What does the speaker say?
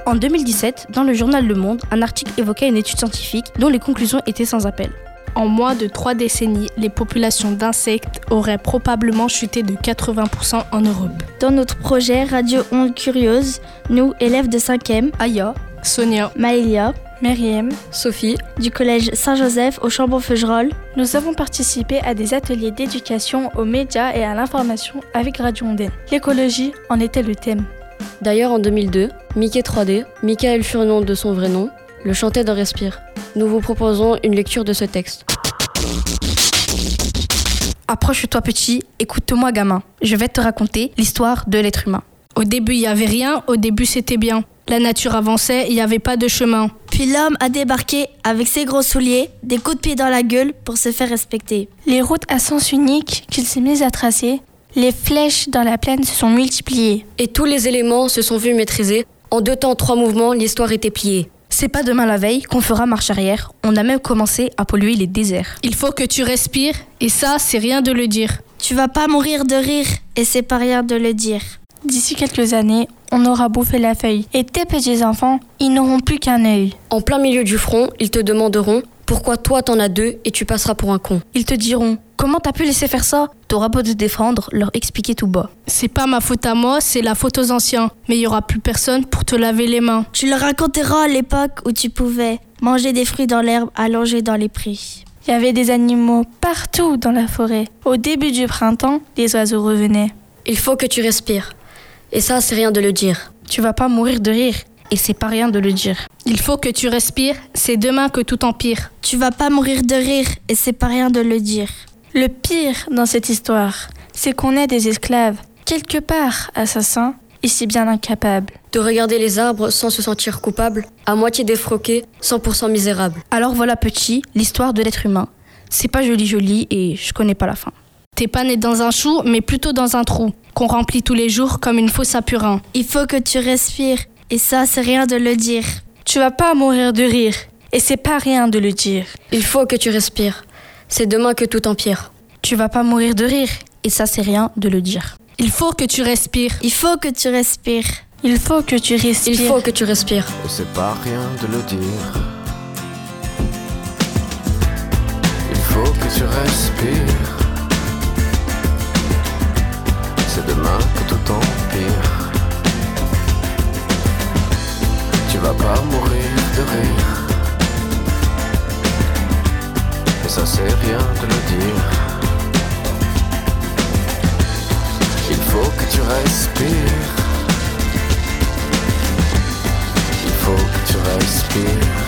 En 2017, dans le journal Le Monde, un article évoquait une étude scientifique dont les conclusions étaient sans appel. En moins de 3 décennies, les populations d'insectes auraient probablement chuté de 80% en Europe. Dans notre projet Radio Ondes Curieuses, nous, élèves de 5e, Aya, Sonia, Maëlia, Myriam, Sophie, du collège Saint-Joseph au Chambon-Feugerolles, nous avons participé à des ateliers d'éducation aux médias et à l'information avec Radio Ondaine. L'écologie en était le thème. D'ailleurs en 2002, Mickey 3D, Michael Furnon de son vrai nom, le chantait dans Respire. Nous vous proposons une lecture de ce texte. Approche-toi petit, écoute-moi gamin. Je vais te raconter l'histoire de l'être humain. Au début, il n'y avait rien, au début, c'était bien. La nature avançait, il n'y avait pas de chemin. Puis l'homme a débarqué avec ses gros souliers, des coups de pied dans la gueule pour se faire respecter. Les routes à sens unique qu'il s'est mis à tracer, les flèches dans la plaine se sont multipliées. Et tous les éléments se sont vus maîtrisés. En 2 temps, 3 mouvements, l'histoire était pliée. C'est pas demain la veille qu'on fera marche arrière. On a même commencé à polluer les déserts. Il faut que tu respires, et ça, c'est rien de le dire. Tu vas pas mourir de rire, et c'est pas rien de le dire. D'ici quelques années, on aura bouffé la feuille. Et tes petits-enfants, ils n'auront plus qu'un œil. En plein milieu du front, ils te demanderont pourquoi toi t'en as 2 et tu passeras pour un con. Ils te diront « Comment t'as pu laisser faire ça ?» T'auras beau te défendre, leur expliquer tout bas. C'est pas ma faute à moi, c'est la faute aux anciens. Mais il y aura plus personne pour te laver les mains. Tu leur raconteras à l'époque où tu pouvais manger des fruits dans l'herbe allongés dans les prés. Il y avait des animaux partout dans la forêt. Au début du printemps, les oiseaux revenaient. Il faut que tu respires. Et ça, c'est rien de le dire. Tu vas pas mourir de rire. Et c'est pas rien de le dire. Il faut que tu respires, c'est demain que tout empire. Tu vas pas mourir de rire, et c'est pas rien de le dire. Le pire dans cette histoire, c'est qu'on est des esclaves, quelque part assassins, et si bien incapables. De regarder les arbres sans se sentir coupable, à moitié défroqué, 100% misérable. Alors voilà petit, l'histoire de l'être humain. C'est pas joli et je connais pas la fin. T'es pas né dans un chou, mais plutôt dans un trou, qu'on remplit tous les jours comme une fosse à purin. Il faut que tu respires, et ça, c'est rien de le dire. Tu vas pas mourir de rire, et c'est pas rien de le dire. Il faut que tu respires. C'est demain que tout empire. Tu vas pas mourir de rire, et ça c'est rien de le dire. Il faut que tu respires. Il faut que tu respires. Il faut que tu respires. Il faut que tu respires. Et c'est pas rien de le dire. Il faut que tu respires. C'est demain que tout empire. Tu vas pas mourir de rire. Et ça c'est rien de le dire. Il faut que tu respires. Il faut que tu respires.